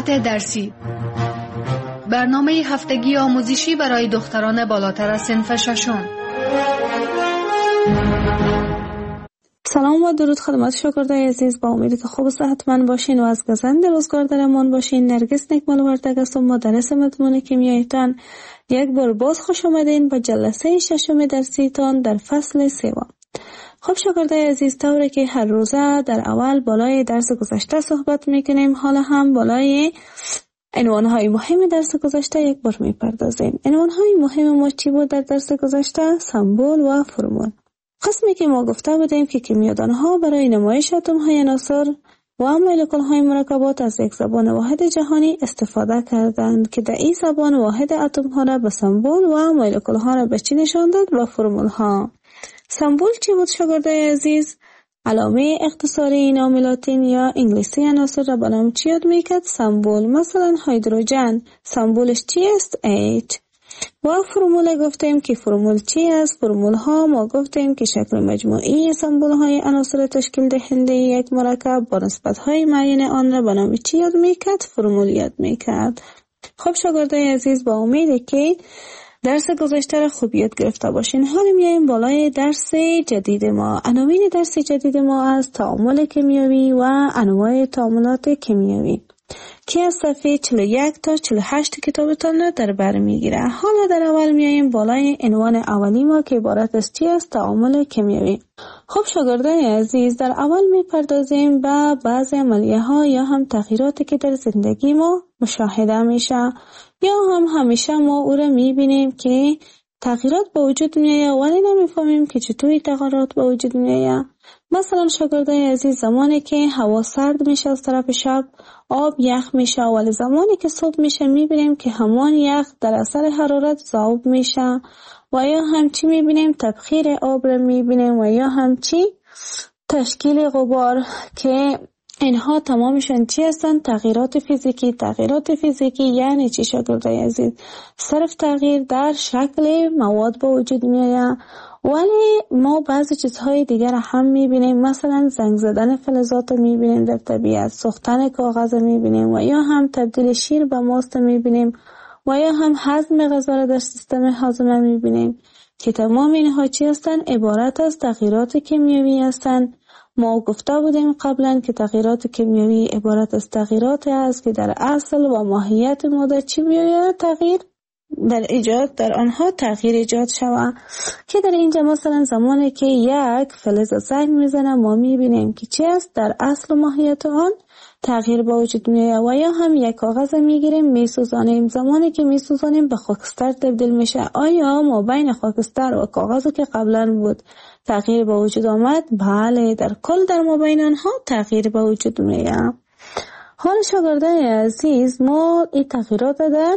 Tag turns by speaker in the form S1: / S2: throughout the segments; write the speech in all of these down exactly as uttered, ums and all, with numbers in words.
S1: ساعت درسی، برنامه هفتگی آموزشی برای دختران بالاتر از صنف ششم.
S2: سلام و درود خدمت شاگردای عزیز، با امید که خوب و صحتمند باشین و از گزند روزگار در امان باشین. نرگس نکمال وردگ است و مدرس مضمون کیمیایتان. یک بار باز خوش آمدین به جلسه ششم درسیتان در فصل سوم. خب شاگردای عزیز، طوری که هر روزه در اول بالای درس گذشته صحبت میکنیم، حالا هم بالای عنوانهای مهم درس گذشته یک بار میپردازیم. عنوانهای مهم ما چی بود در درس گذشته؟ سمبل و فرمول. قسمی که ما گفته بودیم که کیمیادانها برای نمایش اتم‌های عناصر و مولکول‌های مرکبات از یک زبان واحد جهانی استفاده کردند که در این زبان واحد اتم‌ها را به سمبل و مولکول‌ها را به چی نشان داد؟ به فرمول‌ها. سمبل چی بود شاگردای عزیز؟ علامه اختصاری نام لاتین یا انگلیسی عناصر را به نام چی یاد میکرد؟ سمبل. مثلا هیدروژن سمبولش چی است؟ H. و فرمول گفتیم که فرمول چی است؟ فرمول ها ما گفتیم که شکل مجموعی سمبول های عناصر تشکیل دهنده یک مرکب با نسبت های معین آن را به نام چی یاد میکرد؟ فرمول یاد میکرد. خب شاگردای عزیز، با امیده که درس گذشته را خوب یاد گرفته باشین. حالا میایم بالای درس جدید ما. عناوین درس جدید ما از تعامل کیمیایی و انواع تعاملات کیمیایی که از صفحه چهل و یک تا چهل و هشت کتابتان را در بر میگیره. حالا در اول میایم بالای عنوان اولی ما که عبارت از چی است؟ تعامل کیمیایی. خب شاگردان عزیز، در اول میپردازیم به بعضی عملیه ها یا هم تغییراتی که در زندگی ما مشاهده میشه یا هم همیشه ما او را میبینیم که تغییرات به وجود میایه ولی نمیفهمیم که چطوری تغییرات به وجود میایه. مثلا شاگردای عزیز، زمانی که هوا سرد میشه از طرف شب آب یخ میشه، ولی زمانی که صبح میشه میبینیم که همان یخ در اثر حرارت ذوب میشه. و یا همچی میبینیم تبخیر آب را میبینیم و یا همچی تشکیل غبار که اینها تمامشون چی هستن؟ تغییرات فیزیکی. تغییرات فیزیکی یعنی چی شاگردای عزیز؟ صرف تغییر در شکل مواد به وجود میآید، ولی ما بعضی چیزهای دیگر هم میبینیم. مثلا زنگ زدن فلزات میبینیم در طبیعت، سوختن کاغذ میبینیم و یا هم تبدیل شیر به ماست میبینیم و یا هم هضم غذا را در سیستم هاضمه میبینیم که تمام اینها چی هستن؟ عبارت از تغییرات کیمیایی هستند. ما گفته بودیم قبلا که تغییرات کیمیایی عبارت از تغییراتی است که در اصل و ماهیت ماده چی میآید؟ تغییر در ایجاد در آنها تغییر ایجاد شود. که در اینجا مثلا زمانی که یک فلز زنگ میزنه ما میبینیم که چی است؟ در اصل و ماهیت آن تغییر به وجود میآید. و یا هم یک کاغذ میگیریم میسوزانیم، زمانی که میسوزانیم به خاکستر تبدیل میشه. آیا ما بین خاکستر و کاغذی که قبلا بود تغییر به وجود آمد؟ بله، در کل در ما بین آنها تغییر به وجود میآید. حال شاگردان عزیز، ما این تغییرات در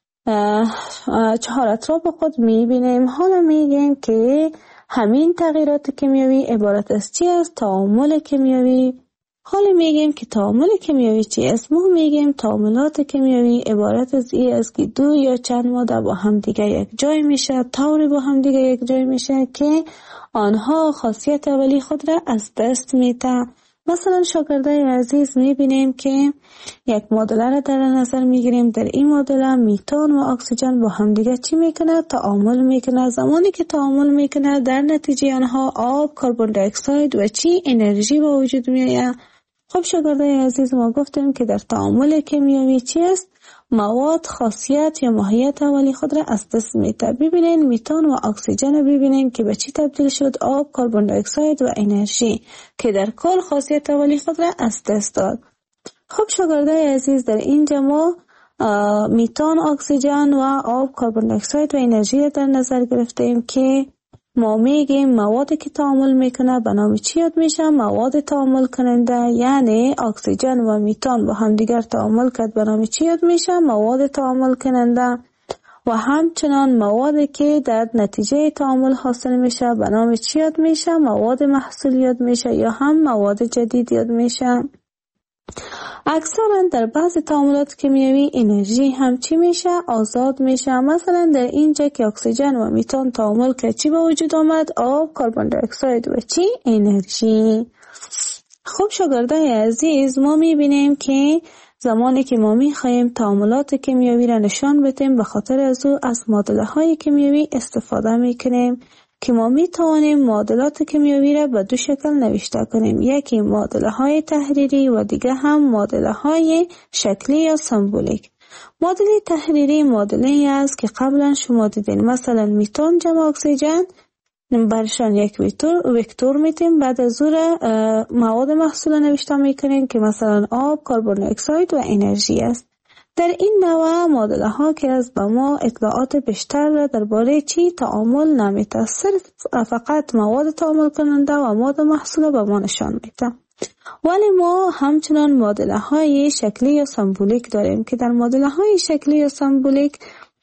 S2: چهار اطراف خود میبینیم. حالا میگیم که همین تغییرات کیمیایی عبارت از چی است؟ تعامل کیمیایی. حالا میگیم که تعامل کیمیایی چی است؟ ما میگیم تعاملات کیمیایی عبارت از این است که دو یا چند ماده با هم دیگه یک جای میشه، طوری با هم دیگه یک جای میشه که آنها خاصیت اولی خود را از دست میده. مثلا شاگردای عزیز میبینیم که یک معادله را در نظر میگیریم. در این معادله میتان و اکسیژن با هم دیگه چی میکنه؟ تعامل میکنه. زمانی که تعامل میکنه در نتیجه آنها آب، کربن دی اکساید و چی؟ انرژی به وجود میآید. خب شاگردای عزیز، ما گفتیم که در تعامل کیمیایی چی است؟ مواد خاصیت یا ماهیت اولی خود را از دست میده. ببینین میتان و اکسیژن رو ببینین که به چی تبدیل شد؟ آب، کربن دی اکساید و انرژی که در کل خاصیت اولی خود را از دست داد. خب شاگردای عزیز، در اینجا ما میتان، اکسیژن و آب، کربن دی اکساید و انرژی را در نظر گرفتیم که ما میگیم موادی که تعامل میکنه به نام چی یاد میشه؟ مواد تعامل کننده. یعنی اکسیژن و میتان با هم دیگر تعامل کرد به نام چی یاد میشه؟ مواد تعامل کننده. و همچنان موادی که در نتیجه تعامل حاصل میشه به نام چی یاد میشه؟ مواد محصول یاد میشه یا هم مواد جدید یاد میشه. اکثرا در بعض تعاملات کیمیایی انرژی هم چی میشه؟ آزاد میشه. مثلا در اینجا که اکسیژن و میتان تعامل که چی به وجود آمد؟ آب، کربن دی اکساید و چی؟ انرژی. خب شاگردای عزیز، ما میبینیم که زمانی که ما می‌خواهیم تعاملات کیمیایی را نشان بدیم، به خاطر از او از معادله‌های کیمیایی استفاده می‌کنیم که ما می‌توانیم معادلات کیمیایی را به دو شکل نوشته کنیم، یکی معادله‌های تحریری و دیگر هم معادله‌های شکلی یا سمبولیک. معادله تحریری معادله‌ای است که قبلا شما دیدین، مثلا میتون جمع اکسیژن برشان یک وکتور وکتور میتیم، بعد از او را مواد محصول نوشته میکنیم که مثلا آب، کربن دی اکساید و انرژی است. در این نوع معادله ها که از به ما اطلاعات بیشتر را درباره چی تعامل نمیده، صرف فقط مواد تعامل کننده و مواد محصول به ما نشان میده. ولی ما همچنان معادله های شکلی یا سمبولیک داریم که در معادله های شکلی یا سمبولیک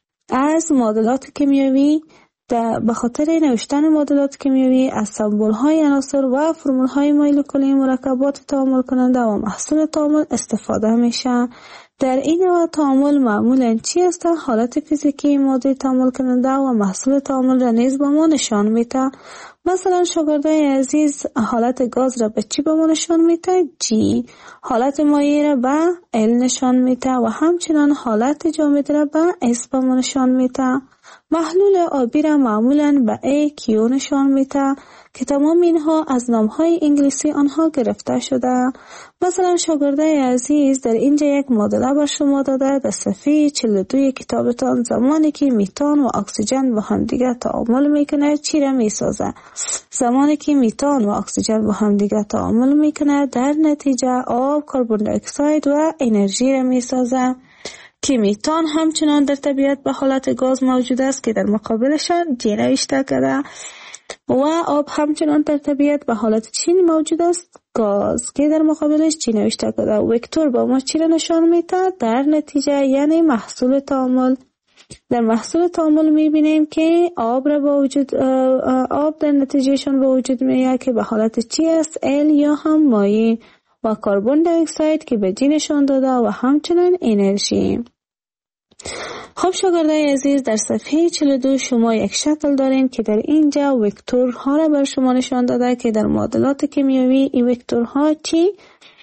S2: از معادلات کیمیایی به خاطر نوشتن معادلات کیمیایی از سمبول های عناصر و فرمول های مولکولی مرکبات تعامل کننده و محصول تعامل استفاده میشه. در این نوع تعامل معمولاً چی است؟ حالت فیزیکی ماده تعامل کننده و محصول تعامل را نیز به ما نشان میده. مثلا شاگردای عزیز حالت گاز را به چی به ما نشان میده؟ جی. حالت مایع را به ال نشان میده و همچنان حالت جامد را به اس به ما نشان میده. محلول آبی را معمولاً به ای کیو نشان میده که تمام اینها از نامهای انگلیسی آنها گرفته شده. مثلا شاگردای عزیز در اینجا یک معادله بر شما داده در صفحه چهل و دو کتابتان، زمانی که میتان و اکسیژن با هم دیگر تعامل میکنه چی را میسازه؟ زمانی که میتان و اکسیژن با هم دیگر تعامل میکنه در نتیجه آب، کربن دی اکساید و انرژی را میسازه که میتان همچنان در طبیعت به حالت گاز موجود است که در مقابلشان جی نوشته کرده و آب همچنان در طبیعت به حالت چی موجود است؟ گاز که در مقابلش چی نوشته کرده. وکتور با ما چی را نشان میده؟ در نتیجه یعنی محصول تعامل. در محصول تعامل میبینیم که آب را با وجود آب در نتیجهشان به وجود میاد که به حالت چی است؟ ال یا هم مایع و کربن دی اکساید که به جی نشان داده و همچنان انرژی. خب شاگردای عزیز در صفحه چهل و دو شما یک شکل دارین که در اینجا وکتورها را بر شما نشان داده که در معادلات کیمیایی این وکتورها چی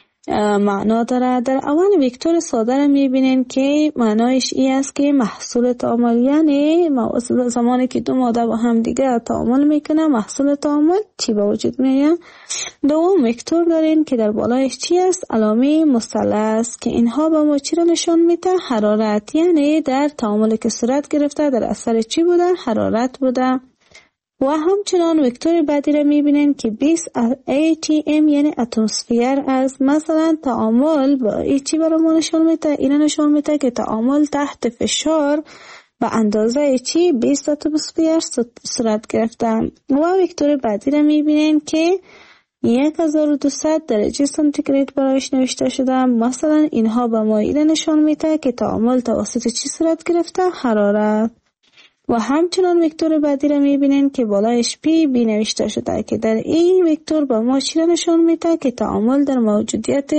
S2: معنا داره. در اول وکتور ساده را میبینین که معنایش ای است که محصول تعامل، یعنی زمانی که دو ماده با هم دیگه تعامل میکنه محصول تعامل چی به وجود میاد. دوم وکتور دارین که در بالایش چی است؟ علامه مثلث که اینها به ما چی را نشان میده؟ حرارت، یعنی در تعاملی که صورت گرفته در اثر چی بوده؟ حرارت بوده. و همچنان وکتور بعدی را میبینین که بیست ای تی ام یعنی اتمسفیر است. مثلا تعامل با ای چی برای ما نشان میده؟ این نشان میده که تعامل تحت فشار به اندازه چی؟ بیست اتمسفیر صورت گرفته. و وکتور بعدی را میبینین که یک هزار و دویست درجه سانتیگراد برایش نوشته شده. مثلا اینها به ما این نشان میده که تعامل توسط چی صورت گرفته؟ حرارت. و همچنان وکتور بعدی را میبینین که بالایش پی بی نوشته شده که در این وکتور به ما چی را نشان میده؟ که تعامل در موجودیت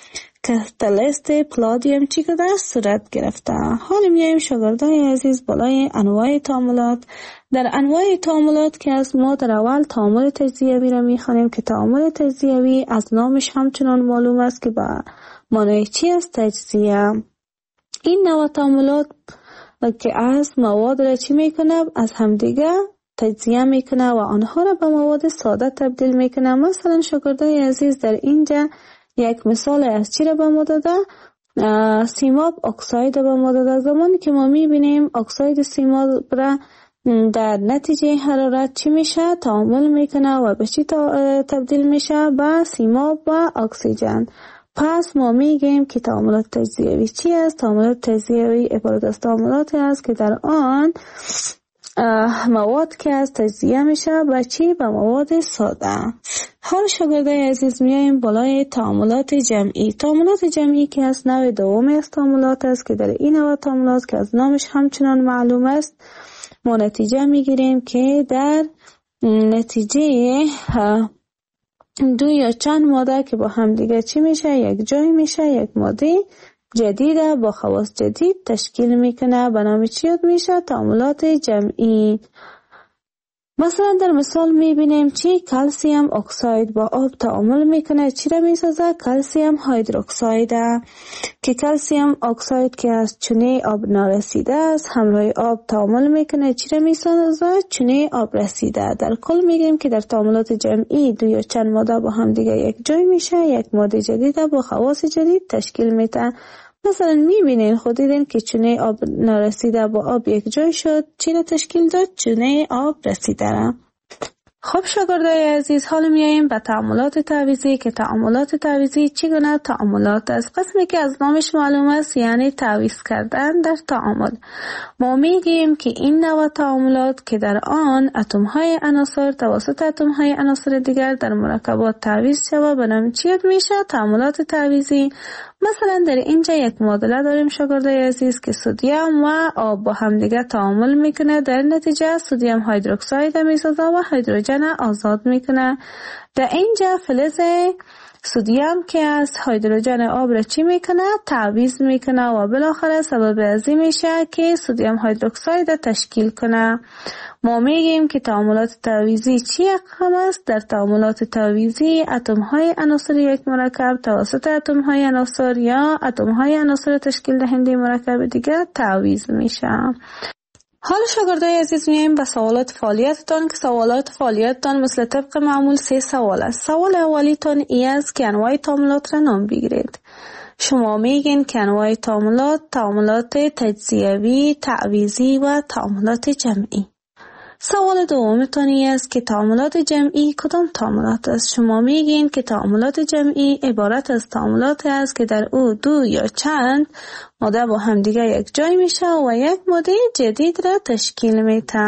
S2: کاتالیست پلادیم چی کده صورت گرفته. حالا میایم شاگردای عزیز بالای انواع تعاملات. در انواع تعاملات که از ما در اول تعامل تجزیوی را میخوانیم که تعامل تجزیوی از نامش همچنان معلوم است که به معنای چی است؟ تجزیه. این نوع تعاملات که از مواد را چی میکنه؟ از همدیگه تجزیه میکنه و آنها را به مواد ساده تبدیل میکنه. مثلا شاگردای عزیز در اینجا یک مثال از چی را به ما داده؟ سیماب اکساید به ما داده. زمانی که ما میبینیم اکساید سیماب را در نتیجه حرارت چی میشه؟ تعامل میکنه و به چی تبدیل میشه؟ به سیماب و اکسیژن. پس ما میگیم که تعاملات تجزیوی چی است؟ تعاملات تجزیوی عبارت از تعاملاتی است که در آن مواد که از تجزیه میشه به چی؟ به مواد ساده. حال شاگردای عزیز میایم بالای تعاملات جمعی. تعاملات جمعی که از نوع دومی از تعاملات است که در این نوع تعاملات که از نامش همچنان معلوم است ما نتیجه میگیریم که در نتیجه دو یا چند ماده که با هم دیگه چی میشه؟ یک جای میشه، یک ماده جدیده با خواص جدید تشکیل میکنه. به نام چی یاد میشه؟ تعاملات جمعی. مثلا در مثال میبینیم چی کلسیم اکساید با آب تعامل میکنه، چی را میسازه؟ کلسیم هیدروکساید که کلسیم اکساید که از چونه آب نارسیده است همراه آب تعامل میکنه، چی را میسازه؟ چونه آب رسیده. در کل میگیم که در تعاملات جمعی دو یا چند ماده با هم دیگه یک جای میشه، یک ماده جدید با خواص جدید تشکیل میده. مثلا میبینین خود دیدین که چونه آب نارسیده با آب یک جای شد، چی را تشکیل داد؟ چونه آب رسیده را. خب شاگردای عزیز، حالا میاییم به تعاملات تعویضی که تعاملات تعویضی چگونه تعاملات است. قسمی که از نامش معلوم است یعنی تعویض کردن در تعامل. ما میگیم که این نوع تعاملات که در آن اتم های عناصر توسط اتم های عناصر دیگر در مرکبات تعویض شود به نام چی میشه؟ تعاملات تعویضی. مثلا در اینجا یک معادله داریم شاگردای عزیز که سدیم و آب با هم دیگر تعامل میکنه، در نتیجه سدیم هیدروکساید میسازه و هیدروژن آزاد میکنه. در اینجا فلز سدیم که از هیدروژن آب را چی میکنه؟ تعویض میکنه و بالاخره سبب ازی میشه که سدیم هیدروکساید تشکیل کنه. ما میگیم که تعاملات تعویضی چی اقسام است؟ در تعاملات تعویضی اتم های عناصر یک مرکب توسط اتم های عناصر یا اتم های عناصر تشکیل دهنده مرکب دیگر تعویض میشه. حالا شاگردای عزیز میایم به سوالات فعالیتتان که سوالات فعالیتتان مثل طبق معمول سه سوال است. سوال اولیتان ای است که انواع تعاملات را نام بگیرید. شما میگین که انواع تعاملات تعاملات تجزیوی، تعویضی و تعاملات جمعی. سوال دومتان است که تعاملات جمعی کدام تعاملات است؟ شما میگین که تعاملات جمعی عبارت از تعاملات است که در او دو یا چند ماده با هم دیگه یک جای میشه و یک ماده جدید را تشکیل میده.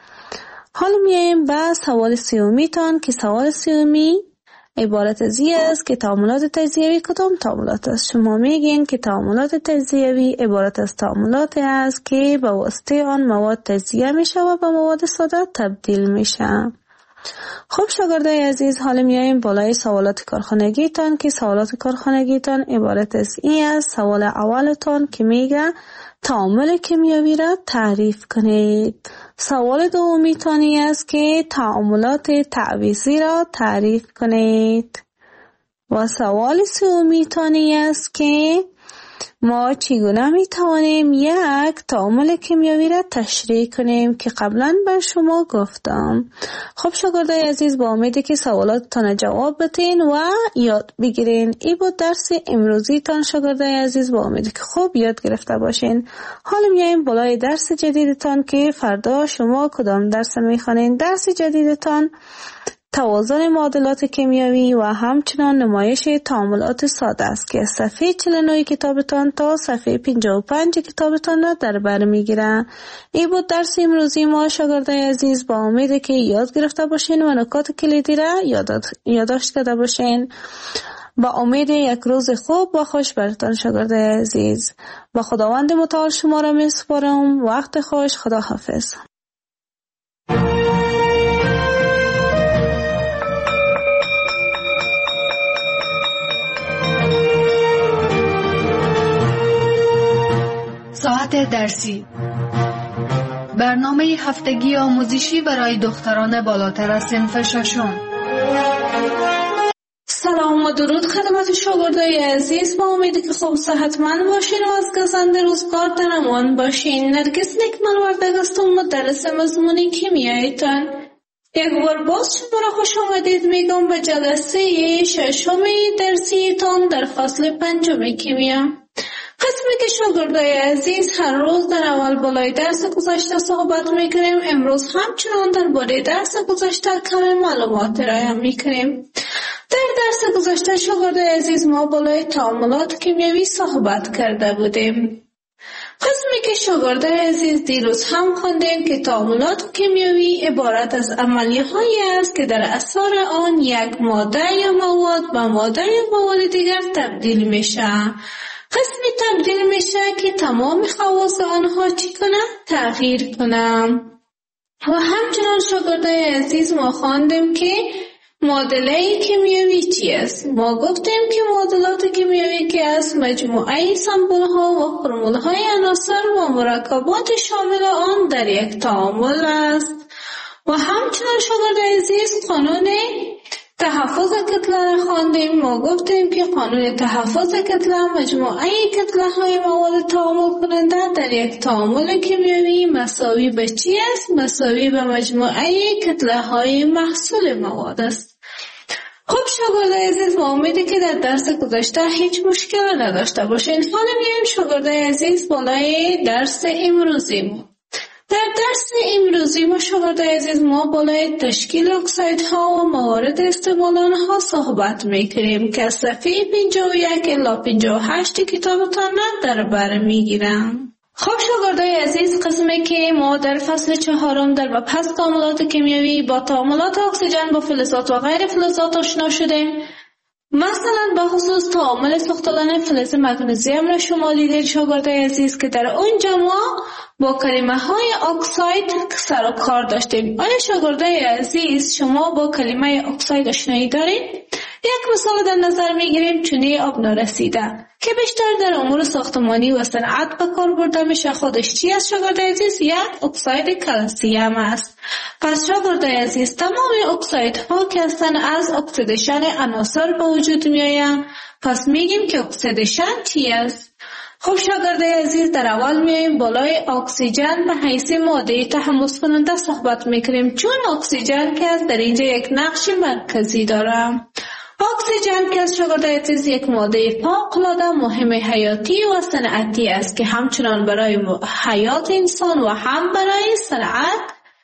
S2: حالا میایم به سوال سیومیتان که سوال سیومی عبارت از این است که تعاملات تجزیوی کدام تعاملات است؟ شما میگین که تعاملات تجزیوی عبارت از تعاملات است که به واسطه آن مواد تجزیه میشه و به مواد ساده تبدیل میشه. خب شاگردای عزیز، حالا میایم بالای سوالات کارخانگیتان که سوالات کارخانگیتان عبارت از این است. سوال اولتان که میگه تعامل کیمیایی را تعریف کنید. سوال دومیتانی است که تعاملات تعویضی را تعریف کنید. و سوال سومیتانی است که ما چگونه می توانیم یک تعامل کیمیایی را تشریح کنیم که قبلا بر شما گفتم. خب شاگردای عزیز، با امیدی که سوالاتتان جواب بتین و یاد بگیرین. ای بود درس امروزی تان شاگردای عزیز، با امیدی که خوب یاد گرفته باشین. حالا میایم بالای درس جدیدتان که فردا شما کدام درس میخوانین. درس جدیدتان توازن معادلات کیمیایی و همچنان نمایش تعاملات ساده است که صفحه چهل و نه کتابتان تا صفحه پنجاه و پنج کتابتان را در بر میگیره. این بود درس امروزی ما شاگردای عزیز، با امید که یاد گرفته باشین و نکات کلیدی را یادداشت کرده باشین. با امید یک روز خوب و خوش برتان شاگردای عزیز. با خداوند متعال شما را میسپارم. وقت خوش. خدا حافظ.
S1: ساعت درسی، برنامه هفتگی آموزشی برای دختران بالاتر از صنف ششم.
S2: سلام و درود خدمت شاگردای عزیز، با امیدی که خوب صحتمند باشین و از گزند روزگار در امان باشین. نرگس نکمل وردگ هستم، مدرس مضمون کیمیایتان. یک بار باز شما را خوش آمدید میگم به جلسه ششم درسیتان در فصل پنجم کیمیا. قسمی که شاگردای عزیز هر روز در اول بالای درس گذشته صحبت میکنیم، امروز همچنان در بالای درس گذشته کم معلومات را میکنیم. در درس گذشته شاگردای عزیز ما بالای تعاملات کیمیایی صحبت کرده بودیم. قسمی که شاگردای عزیز دیروز هم خواندیم که تعاملات کیمیایی عبارت از عملیه هایی است که در اثر آن یک ماده یا مواد به ماده یا مواد دیگر تبدیل میشه. قسمی تبدیل میشه که تمام خواص آنها چی کنه؟ تغییر کنه. و همچنان شاگردای عزیز ما خواندیم که معادله کیمیایی چی است؟ ما گفتیم که معادلات کیمیایی که است مجموعه سمبل ها و فرمول های عناصر و مرکبات شامل آن در یک تعامل است. و همچنان شاگرد عزیز قانون تحفظ کتله را خواندیم. ما گفتیم که قانون تحفظ کتله مجموعه کتله های مواد تعامل کننده در یک تعامل کیمیایی مساوی به چی است؟ مساوی به مجموعه کتله های محصول مواد است. خب شاگرد عزیز، با امیدی که در درس گذشته هیچ مشکل نداشته باشین. حالا میایم شاگرد عزیز بالای درس امروزی ما. در درس امروزی ما شاگرد عزیز ما بالای تشکیل اکسایدها و موارد استعمال آنها صحبت میکنیم که از صفحه پنجاه و یک الی پنجاه و هشت کتابتان در بر میگیرم. خب شاگرد عزیز، قسمی که ما در فصل چهارم در مبحث تعاملات کیمیایی با تعاملات اکسیژن با فلزات و غیر فلزات آشنا شدیم. مثلا به خصوص تعامل ساختن فلز مگنیزیم را شما دیدید شاگرد عزیز که در اونجا ما با کلمه های اکساید سر و کار داشتیم. آیا شاگرد عزیز شما با کلمه اکساید آشنایی دارید؟ یک مثال در نظر میگیریم چونه آب نارسیده که بیشتر در امور ساختمانی و صنعت به کار برده میشه. خودش چی است شاگرد عزیز؟ یک اکساید کلسیم است. پس شاگرد عزیز تمام اکسایدها که هستند از اکسیدیشن عناصر به وجود میآیند. پس میگیم که اکسیدیشن چی است؟ خب شاگرد عزیز، در اول میایم بالای اکسیژن به حیث ماده تحمض کننده صحبت میکنیم، چون اکسیژن که از در اینجا یک نقش مرکزی داره. اکسیژن که از شاگرد عزیز یک ماده فوق‌العاده مهم حیاتی و صنعتی است که همچنان برای حیات انسان و هم برای صنعت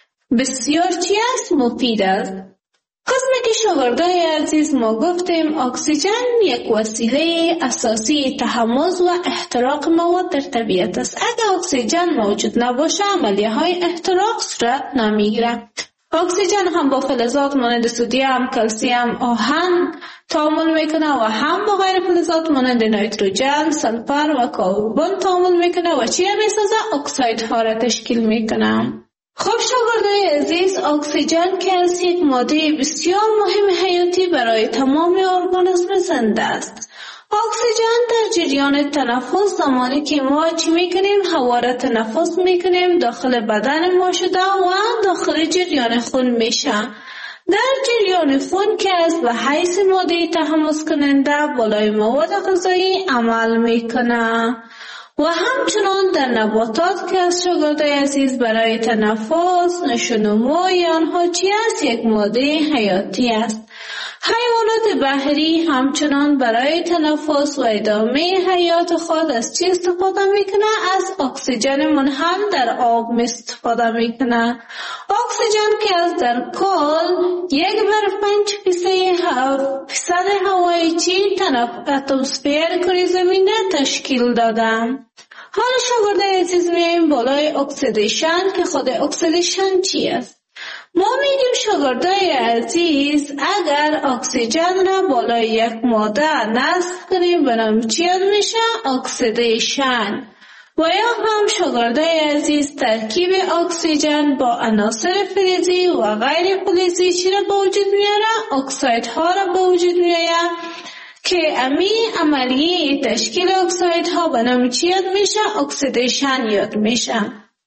S2: بسیار چی است؟ مفید است. قسمی که شاگرد عزیز ما گفتیم اکسیژن یک وسیله اساسی تحمض و احتراق مواد در طبیعت است. اگر اکسیژن موجود نباشه عملیه های احتراق صورت نمیگیره. اکسیژن هم با فلزات مانند سدیم، کلسیم، آهن تعامل میکنه و هم با غیر فلزات مانند نیتروژن، سلفر و کربن تعامل میکنه و چی را میسازه؟ اکسایدها را تشکیل میکنه. خب شاگردای عزیز، اکسیژن که از یک ماده بسیار مهم حیاتی برای تمام ارگانیسم زنده است. اکسیژن در جریان تنفس زمانی که ما چی میکنیم؟ هوا را تنفس میکنیم داخل بدن ما شده و داخل جریان خون میشه. در جریان خون که از به حیث ماده تحمض کننده بالای مواد غذایی عمل میکنه و همچنان در نباتات که از شاگردای عزیز برای تنفس نشونمای آنها چی است؟ یک ماده حیاتی است. حیوانات بحری همچنان برای تنفس و ادامه حیات خود از چی استفاده میکنه؟ از اکسیژن منحل در آب استفاده میکنه. اکسیژن که از در کل یک بر پنج فیصد هوای چی اتمسفر کره زمین تشکیل دادن. حالا شاگردای عزیز میایم بالای اکسیدیشن که خود اکسیدیشن چی است؟ ما میگیم شاگردای عزیز اگر اکسیژن را بالای یک ماده نصب کنیم بنام چی میشه؟ اکسیدیشن. و یا هم شاگردای عزیز ترکیب اکسیژن با عناصر فلزی و غیر فلزی چی را به وجود میاره؟ اکسایدها را به وجود میاره که امی عملیه تشکیل اکسایدها به نام چی یاد میشه؟ اکسیدیشن یاد میشه.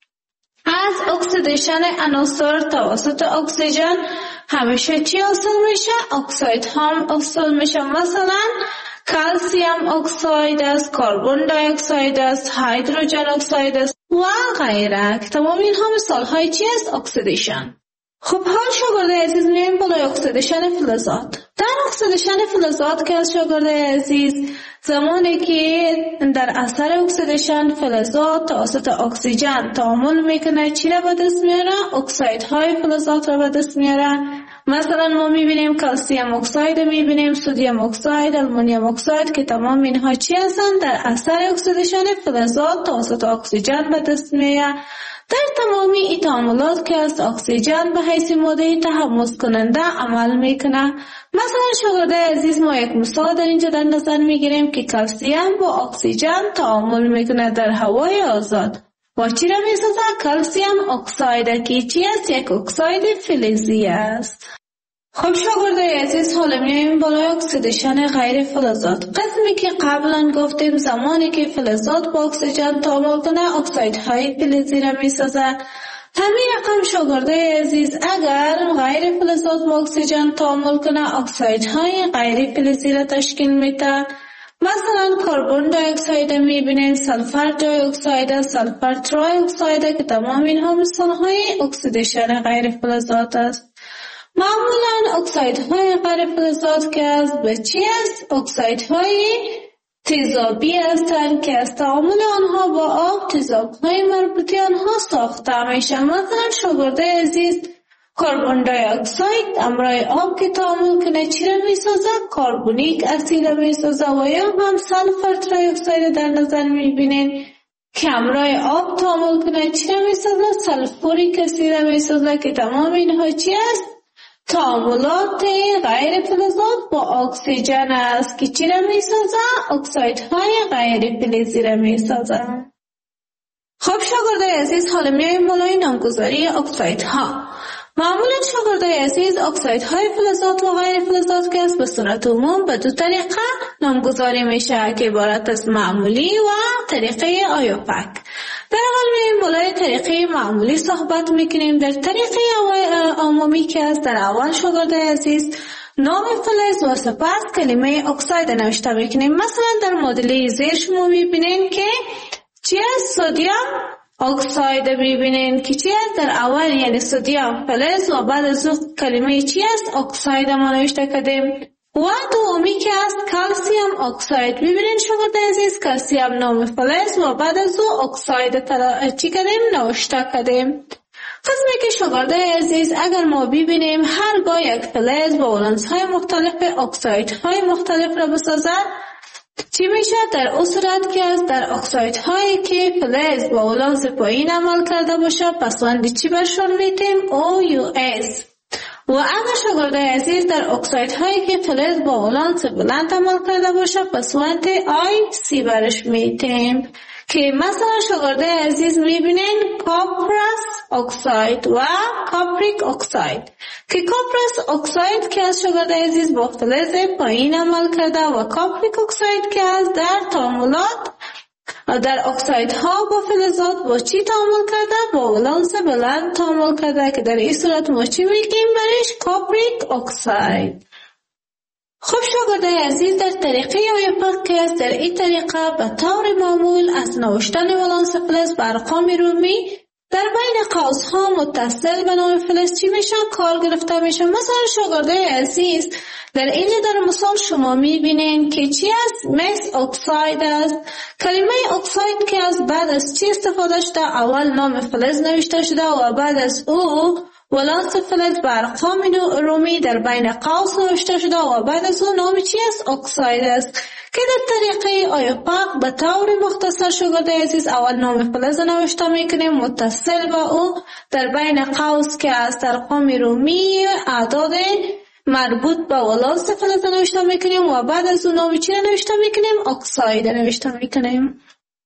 S2: از اکسیدیشن عناصر توسط اکسیژن همیشه چی حاصل میشه؟ اکساید هم حاصل میشه. مثلا کلسیم اکساید است، کربن دی اکساید است، هیدروژن اکساید است و غیره. تمام اینها مثال های چی است؟ اکسیدیشن. خب حال شاگردای عزیز میایم بالای اکسیدیشن فلزات. در اکسیدیشن فلزات که از شاگردای عزیز زمانی که در اثر اکسیدیشن فلزات توسط اکسیژن تعامل میکنه چی را به دست میاره؟ اکسایدهای فلزات را به دست میاره. مثلا ما میبینیم کلسیم اکساید، میبینیم سدیم اکساید، آلومینیوم اکساید که تمام اینها چی هستند؟ در اثر اکسیدیشن فلزات توسط اکسیژن به دست میاره. در تمامی این تعاملات که از اکسیژن به حیث ماده تحمض کننده عمل میکنه. مثلا شاگردای عزیز ما یک مثال در اینجا در نظر میگیریم که کلسیم با اکسیژن تعامل میکنه در هوای آزاد و چی را میسازه؟ کلسیم اکساید که چی است؟ یک اکساید فلزی است. خب شاگردای عزیز حالا میایم بالای اکسیدیشن غیر فلزات. قسمی که قبلا گفتیم زمانی که فلزات با اکسیژن تعامل کنه اکسایدهای فلزی را میسازه. همین رقم شاگردای عزیز اگر غیر فلزات و اکسیژن تعامل کنه اکسایدهای غیر فلزی را تشکیل میده. مثلا کربن دی اکساید میبینین، سلفر دی اکساید، سلفر تری اکساید که تمام اینها مثالهای اکسیدیشن غیر فلزات است. معمولا اکسایدهای غیر فلزات که از به چی است؟ اکسایدهای تیزابی هستند که از تعامل آنها با آب تیزابهای مربوطی آنها ساخته میشه. مثلا شاگرد عزیز کربن دی اکساید همراه آب که تعامل کنه چی را میسازه؟ کربونیک اسید را میسازه. و یا هم سلفر تری اکساید در نظر میبینین که همراه آب تعامل کنه چی را میسازه؟ سلفوریک اسید را میسازه که تمام اینها چی است؟ تعاملات غیر فلزات با اکسیژن است که چی را میسازه؟ اکسایدهای غیر فلزی را میسازه. خب شاگردای عزیز حالا میایم بالای نامگذاری اکسایدها. معمولا شاگردای عزیز اکسایدهای فلزات و غیر فلزات که است به صورت عموم به دو طریقه نامگذاری میشه که عبارت از معمولی و طریقه آیوپک. در اول میایم بالای طریقه معمولی صحبت میکنیم. در طریقه عمومی که است در اول شاگردای عزیز نام فلز و سپس کلمه اکساید نوشته میکنیم. مثلا در مدل زیر شما میبینین که چی است؟ سدیم اکساید میبینین که چی است؟ در اول یعنی سدیم فلز و بعد از اون کلمه چی است؟ اکساید ما نوشته کردیم. و دومی که است کلسیم اکساید. میبینین شاگرد عزیز کلسیم نام فلز و بعد از اون اکساید تر... چی کردیم؟ نوشته کردیم. قسمی که شاگرد عزیز اگر ما ببینیم هرگاه یک فلز با ولانس های مختلف اکساید های مختلف را بسازد چی میشه؟ در اون صورت که از در اکساید هایی که فلز با ولانس پایین عمل کرده باشه پسوند چی برشون میتیم؟ او یو اس. و اگر شاگرد عزیز در اکساید هایی که فلز با ولانس بلند عمل کرده باشه پسوند آی سی برش میتیم که مثلا شاگرد عزیز میبینین کپرس اکساید و کاپریک اکساید که کپرس اکساید که از شاگرد عزیز با فلز پایین عمل کرده و کاپریک اکساید که از در تعاملات در اکسایدها با فلزات با چی تعامل کرده؟ با ولانس بلند تعامل کرده که در این صورت ما چی میگیم برش؟ کاپریک اکساید. خب شاگردای عزیز در طریقه آیوپک که است در این طریقه به طور معمول از نوشتن ولانس فلز بر ارقام رومی در بین قوس‌ها متصل به نام فلز چی میشه؟ کار گرفته میشه. مثلا شاگردای عزیز در این در مثال شما میبینین که چی است؟ مس اکساید است. کلمه اکساید که از بعد از چی استفاده شده؟ اول نام فلز نوشته شده و بعد از او ولانس فلز بر ارقام رومی در بین قوس نوشته شده و بعد از اون نام چی است؟ اکساید است که در طریقه آیوپک به طور مختصر شاگرد عزیز اول نام فلز نوشته میکنیم متصل به او در بین قوس که از ارقام رومی اعداد مربوط به ولانس فلز نوشته میکنیم و بعد از اون نام چی نوشته میکنیم؟ اکساید نوشته میکنیم.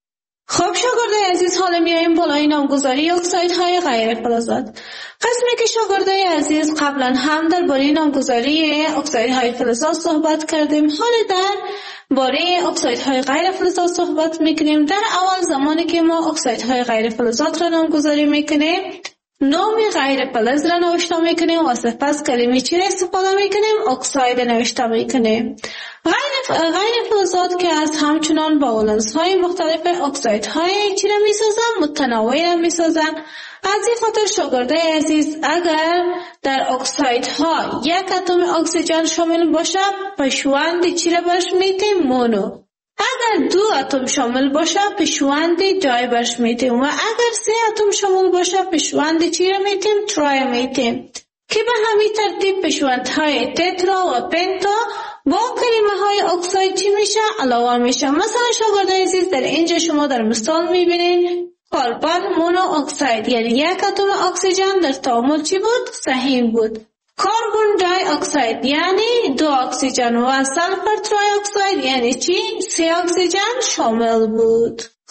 S2: خب شاگردای عزیز حالا میاییم بالای نامگذاری اکسایدهای غیر فلزات. قسمی که شاگردای عزیز قبلا هم در باره نامگذاری اکسایدهای فلزات صحبت کردیم، حالا در باره اکسایدهای غیر فلزات صحبت میکنیم. در اول زمانی که ما اکسایدهای غیر فلزات را نامگذاری میکنیم نام غیر فلز را نوشته میکنیم و سپس کلمه چی را استفاده میکنیم؟ اکساید نوشته میکنیم. غیر غیر فلزات که از همچنان با ولانس های مختلف اکساید های چی را میسازن؟ متنوع را میسازن. از این خاطر شاگردای عزیز اگر در اکساید ها یک اتم اکسیژن شامل باشه پشوند چی را برش میتیم؟ مونو. اگر دو اتم شامل باشه پیشوند دای برش میتیم و اگر سه اتم شامل باشه پیشوند چی را میتیم؟ ترای میتیم که به همین ترتیب پیشوندهای تترا و پنتا با کلمه های اکساید چی میشه؟ علاوه میشه. مثلا شاگردای عزیز در اینجا شما در مثال میبینین کربن مونو اکساید یعنی یک اتم اکسیژن در تعامل چی بود؟ سهیم بود. کربن دی اکساید یعنی دو اکسیژن و سلفر تری اکساید یعنی چی؟ سه اکسیژن شامل بود.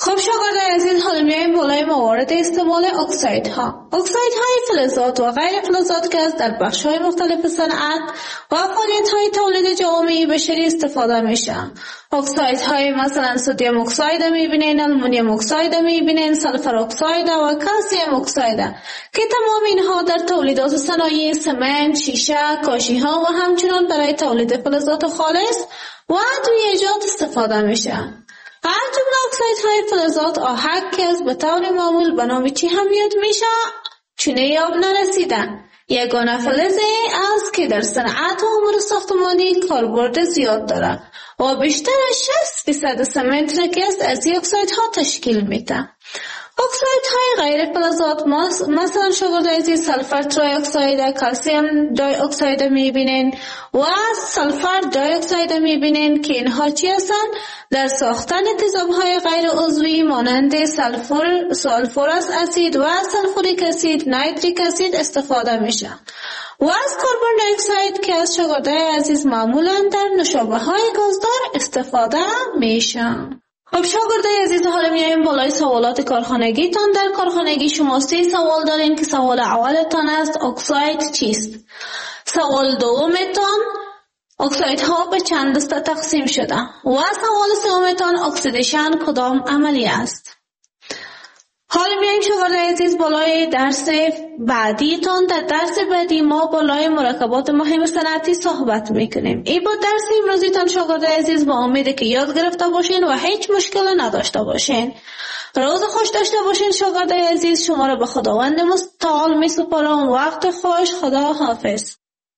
S2: خب شاگردان عزیز، حالا میایم بالای موارد استعمال اکسایدها. اکسایدهای فلزات و غیر فلزات که از در بخش‌های مختلف صنعت و فعالیت‌های تولید جوامع بشری استفاده میشن. اکسایدهای مثلا سدیم اکساید میبینین، آلومینیوم اکساید میبینین، سلفر اکساید و کلسیم اکساید که تمام اینها در تولیدات صنایع سمنت، شیشه، کاشی‌ها و همچنین برای تولید فلزات خالص و ادویه‌جات استفاده میشن. از جمله اکسایدهای فلزات آهک که از به طور معمول به نام چی هم یاد میشه؟ چونه آب نرسیده. یگانه فلزی است که در صنعت و امور ساختمانی کاربرد زیاد داره و بیشتر از شصت درصد سمنت را که از این اکسایدها تشکیل میده. اکسایدهای غیر فلزات مثلا شاگردان عزیز سلفر تری اکساید، کلسیم دی اکساید میبینین و سلفر دی اکساید میبینین که اینها چی هستن؟ در ساختن تیزابهای غیر عضوی مانند سلفور، سلفورس اسید و سلفوریک اسید، نایتریک اسید استفاده میشن. و از کربن دی اکساید که از شاگردان عزیز معمولا در نوشابه‌های گازدار استفاده میشن. خب شاگردای عزیز، حالا میایم بالای سوالات کارخانگیتان. در کارخانگی شما سه سوال دارین که سوال اولتان است اکساید چیست؟ سوال دومتان اکسایدها به چند دسته تقسیم شده و سوال سومتان اکسیدیشن کدام عملی است؟ حالا میایم شاگردای عزیز بالای درس بعدیتان. در درس بعدی ما بالای مرکبات مهم صنعتی صحبت میکنیم. این بود درس امروزیتان شاگردای عزیز، با امید که یاد گرفته باشین و هیچ مشکل نداشته باشین. روز خوش داشته باشین شاگردای عزیز. شما را به خداوند متعال میسپارم. وقت خوش. خدا حافظ.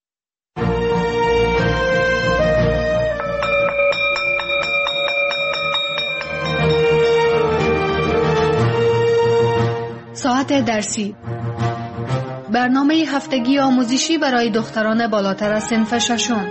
S1: ساعت درسی، برنامه هفتگی آموزشی برای دختران بالاتر از صنف ششم.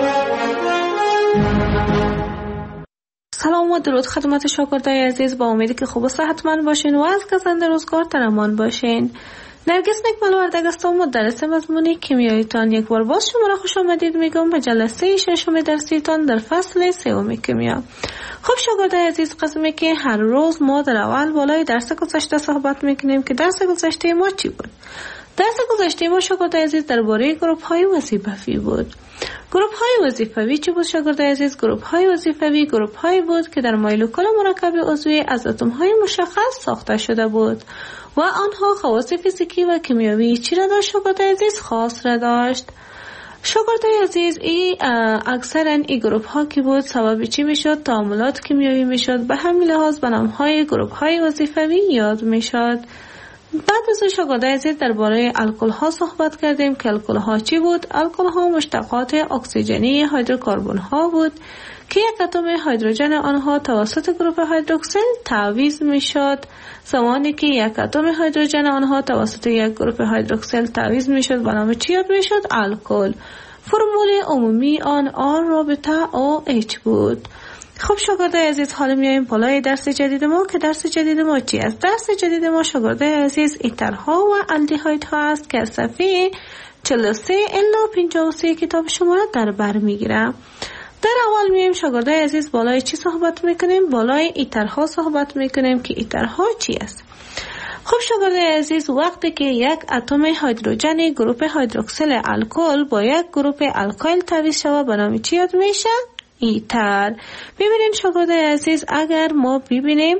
S2: سلام و درود خدمت شاگردای عزیز، با امیدی که خوب و صحتمند باشین و از گزنده روزگار در امان باشین. نرگس نکمل وردگ هستم، مدرس مضمون کیمیاییتان. یک بار باز شما را خوش آمدید میگم به جلسه ششم درسیتان در فصل سوم کیمیا. خب شاگردای عزیز، قسمی که هر روز ما در اول بالای درس گذشته صحبت میکنیم که درس گذشته ما چی بود؟ درس گذشته ما شاگردای عزیز درباره گروپ های وظیفوی بود. گروپ های وظیفوی چی بود شاگردای عزیز؟ گروپ های وظیفوی گروپ هایی بود که در مولکول مرکب عضوی از اتم های مشخص ساخته شده بود و آنها خواص فیزیکی و کیمیایی چی را داشت شاگردای عزیز؟ خاص را داشت. شاگردای عزیز، ای اکثرا این گروپ ها که بود سبب چی میشد؟ تعاملات کیمیایی میشد. به همین لحاظ به نام های گروپ های وظیفوی یاد میشد. بعد از شاگردای عزیز درباره الکل ها صحبت کردیم که الکل ها چی بود؟ الکل ها مشتقات اکسیژنی هیدروکربن ها بود که یک اتم هیدروژن آنها توسط گروپ هیدروکسیل تعویض میشد. زمانی که یک اتم هیدروژن آنها توسط یک گروپ هیدروکسیل تعویض میشد به نام چی یاد میشد؟ الکل. فرمول عمومی آن آر رابطه او اچ بود. خب شاگردای عزیز، حالا میایم بالای درس جدید ما که درس جدید ما چی است؟ درس جدید ما شاگردای عزیز ایترها و الدیهایدها است که از صفحه چهل و سه الی پنجاه و سه کتاب شما را در بر میگیرم. در اول میایم شاگردای عزیز بالای چی صحبت میکنیم؟ بالای ایترها صحبت میکنیم که ایترها چی است؟ خب شاگردای عزیز، وقتی که یک اتم هیدروژن گروپ هیدروکسیل الکل با یک گروپ الکایل تعویض شود به نام چی یاد میشه؟ ایتر. ببینید شاگردای عزیز، اگر ما ببینیم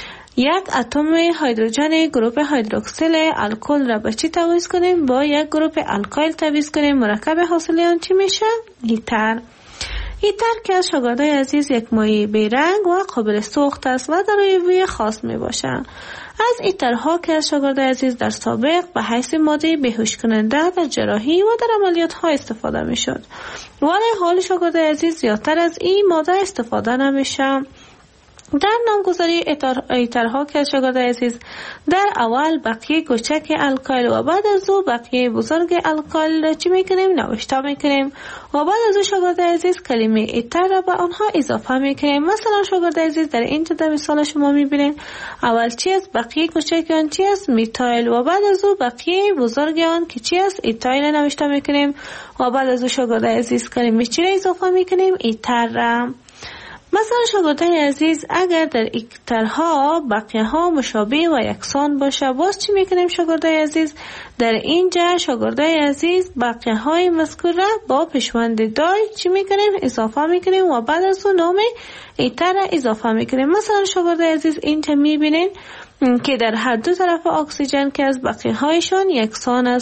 S2: یک اتم هیدروژن گروپ هیدروکسیل الکل را به چی تعویض کنیم؟ با یک گروپ الکایل تعویض کنیم، مرکب حاصل آن چی میشه؟ ایتر. ایتر که از شاگردای عزیز یک مایع بیرنگ و قابل سوخت است و دارای بوی خاص می باشه. از ایترها که از شاگردای عزیز در سابق به حیث ماده بیهوش کننده در جراحی و در عملیات ها استفاده می شد، ولی حال شاگردای عزیز زیادتر از این ماده استفاده نمیشه. در نامگذاری ایترها که شاگردای عزیز در اول بقیه کوچک الکایل و بعد از او بقیه بزرگ الکایل را چی میکنیم؟ نوشته میکنیم و بعد از او شاگردای عزیز کلمه ایتر را به آنها اضافه میکنیم. مثلا شاگردای عزیز در اینجا در مثال شما میبینید اول چی است؟ بقیه کوچک آن چی است؟ میتایل و بعد از او بقیه بزرگ آن که چی است؟ ایتایل نوشته میکنیم و بعد از او شاگردای عزیز کلمه چی را اضافه میکنیم؟ ایتر را. مثلا شاگردای عزیز اگر در اکترها بقیه ها مشابه و یکسان باشه، باز چی میکنیم شاگردای عزیز؟ در اینجا شاگردای عزیز بقیه های مذکور را با پیشوند دای چی میکنیم؟ اضافه میکنیم و بعد از اون نام ایتر را اضافه میکنیم. مثلا شاگردای عزیز اینجا میبینین که در هر دو طرف اکسیژن که از بقیه هایشون یکسان است.